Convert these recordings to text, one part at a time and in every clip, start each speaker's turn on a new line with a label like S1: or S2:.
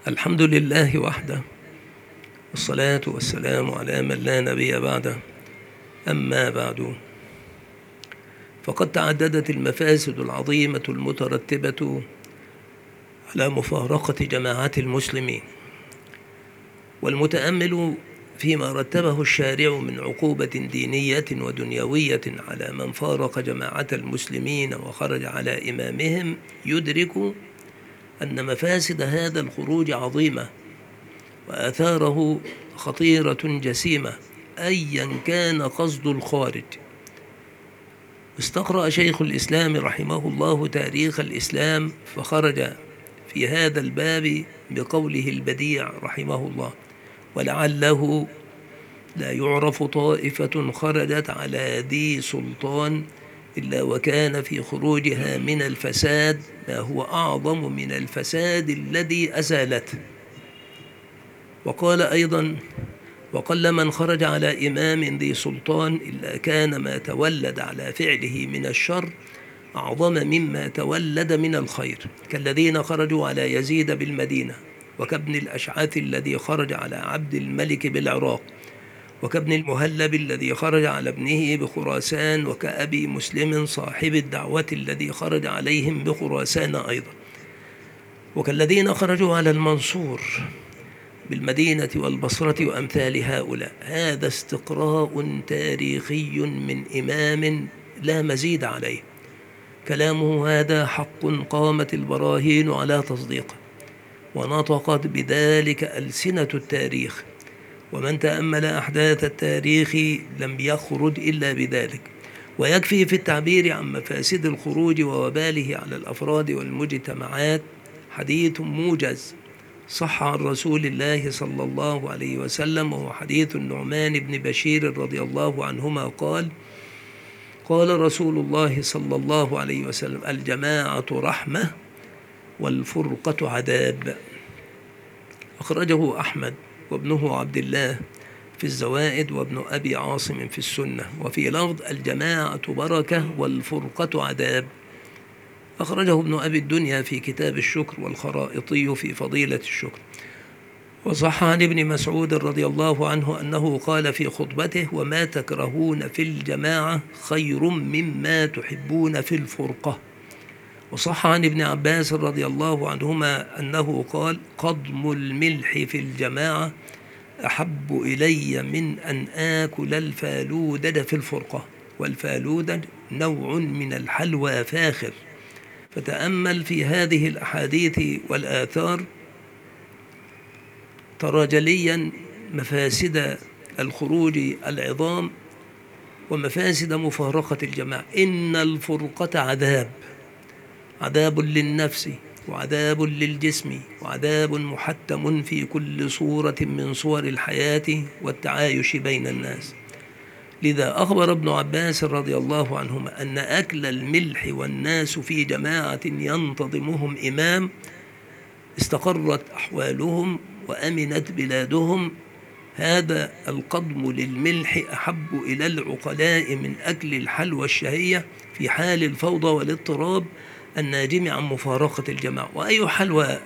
S1: الحمد لله وحده، والصلاة والسلام على من لا نبي بعده. أما بعد، فقد تعددت المفاسد العظيمة المترتبة على مفارقة جماعات المسلمين، والمتأمل فيما رتبه الشارع من عقوبة دينية ودنيوية على من فارق جماعة المسلمين وخرج على إمامهم يدرك أن مفاسد هذا الخروج عظيمة وآثاره خطيرة جسيمة أيا كان قصد الخارج. استقرأ شيخ الإسلام رحمه الله تاريخ الإسلام فخرج في هذا الباب بقوله البديع رحمه الله: ولعله لا يعرف طائفة خرجت على ذي سلطان إلا وكان في خروجها من الفساد ما هو أعظم من الفساد الذي أزالته. وقال أيضا: وقل من خرج على إمام ذي سلطان إلا كان ما تولد على فعله من الشر أعظم مما تولد من الخير، كالذين خرجوا على يزيد بالمدينة، وكابن الأشعث الذي خرج على عبد الملك بالعراق، وكابن المهلب الذي خرج على ابنه بخراسان، وكأبي مسلم صاحب الدعوة الذي خرج عليهم بخراسان أيضا، وكالذين خرجوا على المنصور بالمدينة والبصرة وأمثال هؤلاء. هذا استقراء تاريخي من إمام لا مزيد عليه، كلامه هذا حق قامت البراهين على تصديقه، ونطقت بذلك ألسنة التاريخ، ومن تأمل أحداث التاريخ لم يخرج إلا بذلك. ويكفي في التعبير عن مفاسد الخروج ووباله على الأفراد والمجتمعات حديث موجز صح عن رسول الله صلى الله عليه وسلم، وهو حديث النعمان بن بشير رضي الله عنهما قال: قال رسول الله صلى الله عليه وسلم: الجماعة رحمة والفرقة عذاب. أخرجه أحمد وابنه عبد الله في الزوائد، وابن أبي عاصم في السنة، وفي لفظ: الجماعة بركة والفرقة عذاب. أخرجه ابن أبي الدنيا في كتاب الشكر، والخرائطي في فضيلة الشكر. وصح عن ابن مسعود رضي الله عنه أنه قال في خطبته: وما تكرهون في الجماعة خير مما تحبون في الفرقة. وصح عن ابن عباس رضي الله عنهما أنه قال: قضم الملح في الجماعة أحب إلي من أن آكل الفالودة في الفرقة، والفالودة نوع من الحلوى فاخر. فتأمل في هذه الأحاديث والآثار ترى جليا مفاسد الخروج العظام ومفاسد مفارقة الجماعة. إن الفرقة عذاب، عذاب للنفس وعذاب للجسم وعذاب محتم في كل صورة من صور الحياة والتعايش بين الناس. لذا أخبر ابن عباس رضي الله عنهما أن أكل الملح والناس في جماعة ينتظمهم إمام استقرت أحوالهم وأمنت بلادهم. هذا القضم للملح أحب إلى العقلاء من أكل الحلوى الشهية في حال الفوضى والاضطراب الناجم عن مفارقة الجماعة. وأي حلوى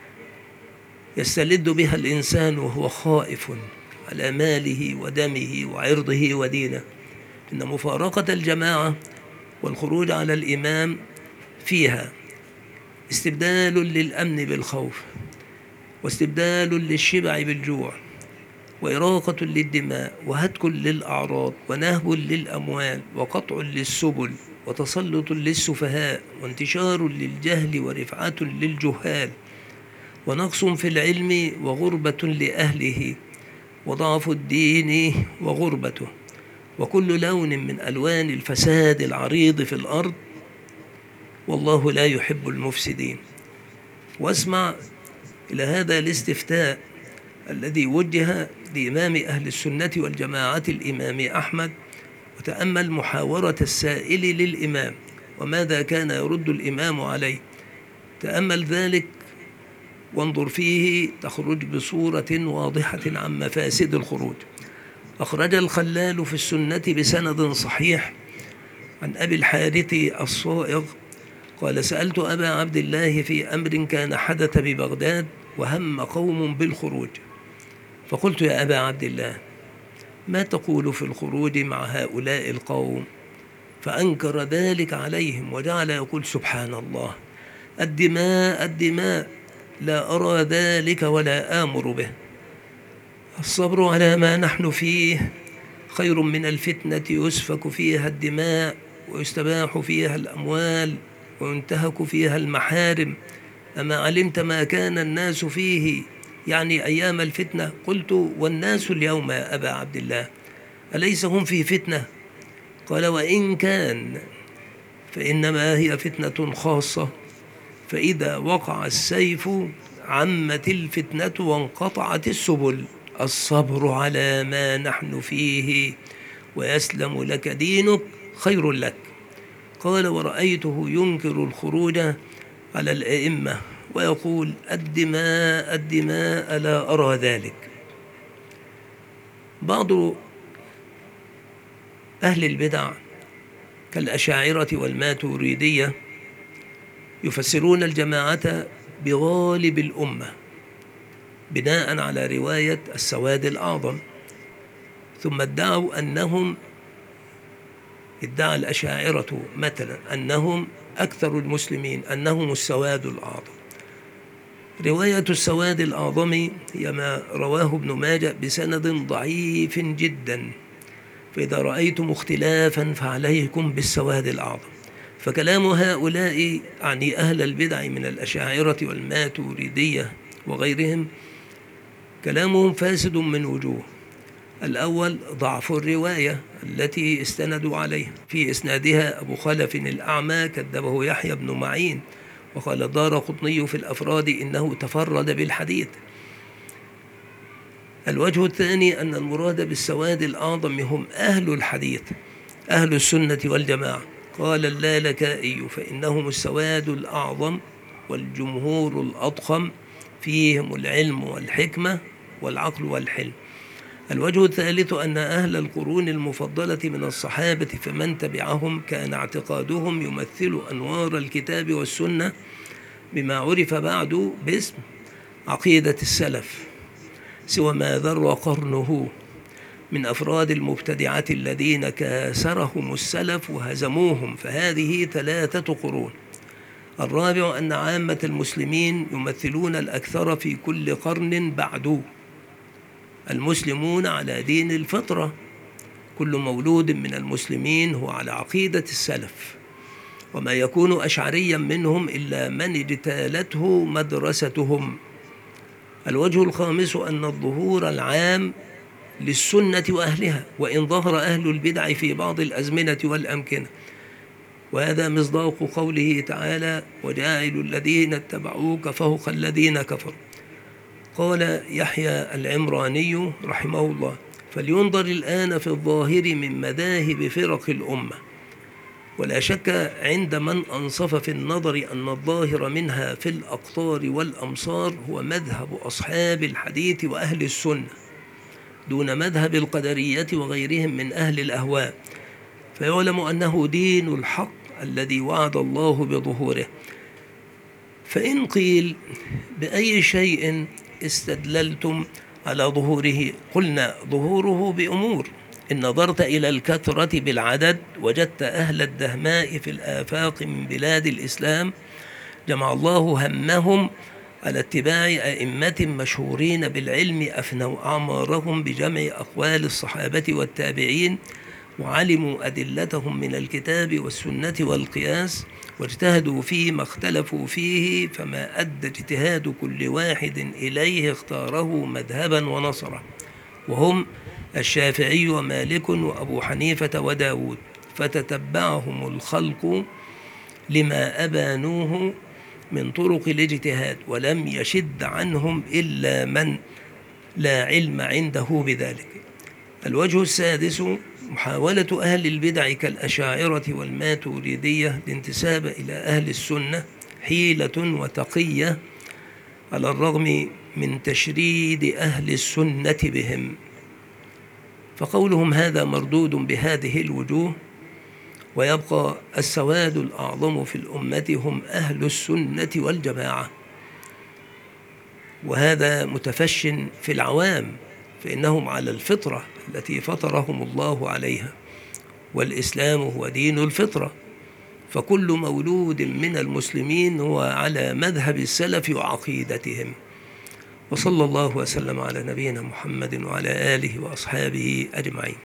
S1: يستلذ بها الإنسان وهو خائف على ماله ودمه وعرضه ودينه. إن مفارقة الجماعة والخروج على الإمام فيها استبدال للأمن بالخوف، واستبدال للشبع بالجوع، وإراقة للدماء، وهتك للأعراض، ونهب للأموال، وقطع للسبل، وتسلط للسفهاء، وانتشار للجهل، ورفعة للجهال، ونقص في العلم، وغربة لأهله، وضعف الدين وغربته، وكل لون من ألوان الفساد العريض في الأرض، والله لا يحب المفسدين. واسمع إلى هذا الاستفتاء الذي وجه لإمام أهل السنة والجماعة الإمام أحمد، وتأمل محاورة السائل للإمام وماذا كان يرد الإمام عليه. تأمل ذلك وانظر فيه تخرج بصورة واضحة عن مفاسد الخروج. أخرج الخلال في السنة بسند صحيح عن أبي الحارث الصائغ قال: سألت أبا عبد الله في أمر كان حدث ببغداد، وهم قوم بالخروج، فقلت يا أبا عبد الله ما تقول في الخروج مع هؤلاء القوم؟ فأنكر ذلك عليهم وجعل يقول سبحان الله، الدماء الدماء، لا أرى ذلك ولا آمر به. الصبر على ما نحن فيه خير من الفتنة يسفك فيها الدماء ويستباح فيها الأموال وينتهك فيها المحارم. أما علمت ما كان الناس فيه يعني أيام الفتنة؟ قلت والناس اليوم يا أبا عبد الله أليس هم في فتنة؟ قال وإن كان فإنما هي فتنة خاصة، فإذا وقع السيف عمت الفتنة وانقطعت السبل. الصبر على ما نحن فيه ويسلم لك دينك خير لك. قال ورأيته ينكر الخروج على الأئمة ويقول الدماء الدماء، لا أرى ذلك. بعض أهل البدع كالأشاعرة والماتريدية يفسرون الجماعة بغالب الأمة بناء على رواية السواد الأعظم، ثم ادعوا ادعى الأشاعرة مثلا أنهم أكثر المسلمين، أنهم السواد الأعظم. رواية السواد الأعظم هي ما رواه ابن ماجه بسند ضعيف جدا، فإذا رأيتم اختلافا فعليكم بالسواد الأعظم. فكلام هؤلاء يعني أهل البدع من الأشاعرة والماتريدية وغيرهم كلامهم فاسد من وجوه. الأول ضعف الرواية التي استندوا عليها، في إسنادها أبو خلف الأعمى كذبه يحيى بن معين، وقال الدارقطني في الأفراد إنه تفرد بالحديث. الوجه الثاني أن المراد بالسواد الأعظم هم أهل الحديث أهل السنة والجماعة. قال اللالكائي فإنهم السواد الأعظم والجمهور الأضخم، فيهم العلم والحكمة والعقل والحلم. الوجه الثالث أن أهل القرون المفضلة من الصحابة فمن تبعهم كان اعتقادهم يمثل أنوار الكتاب والسنة بما عرف بعد باسم عقيدة السلف، سوى ما ذر قرنه من أفراد المبتدعة الذين كاسرهم السلف وهزموهم، فهذه 3 قرون. الرابع أن عامة المسلمين يمثلون الأكثر في كل قرن بعد. المسلمون على دين الفطرة، كل مولود من المسلمين هو على عقيدة السلف، وما يكون أشعريا منهم إلا من اجتالته مدرستهم. الوجه الخامس أن الظهور العام للسنة وأهلها، وإن ظهر أهل البدع في بعض الأزمنة والأمكنة، وهذا مصداق قوله تعالى وجاعل الذين اتبعوك فوق الذين كفروا. قال يحيى العمراني رحمه الله فلينظر الآن في الظاهر من مذاهب فرق الأمة، ولا شك عند من أنصف في النظر أن الظاهر منها في الأقطار والأمصار هو مذهب أصحاب الحديث وأهل السنة دون مذهب القدرية وغيرهم من أهل الأهواء، فيعلم أنه دين الحق الذي وعد الله بظهوره. فإن قيل بأي شيء استدللتم على ظهوره؟ قلنا ظهوره بأمور. إن نظرت إلى الكثرة بالعدد وجدت أهل الدهماء في الآفاق من بلاد الإسلام جمع الله همهم على اتباع أئمة مشهورين بالعلم أفنوا أعمارهم بجمع أقوال الصحابة والتابعين، وعلموا أدلتهم من الكتاب والسنة والقياس، واجتهدوا فيما اختلفوا فيه، فما أدى اجتهاد كل واحد إليه اختاره مذهبا ونصره، وهم الشافعي ومالك وأبو حنيفة وداود، فتتبعهم الخلق لما أبانوه من طرق الاجتهاد، ولم يشد عنهم إلا من لا علم عنده بذلك. الوجه السادس محاولة أهل البدع كالأشاعرة والماتريدية الانتساب إلى أهل السنة حيلة وتقية على الرغم من تشريد أهل السنة بهم، فقولهم هذا مردود بهذه الوجوه، ويبقى السواد الأعظم في الأمة هم أهل السنة والجماعة. وهذا متفش في العوام، فإنهم على الفطرة التي فطرهم الله عليها، والإسلام هو دين الفطرة، فكل مولود من المسلمين هو على مذهب السلف وعقيدتهم. وصلى الله وسلم على نبينا محمد وعلى آله وأصحابه أجمعين.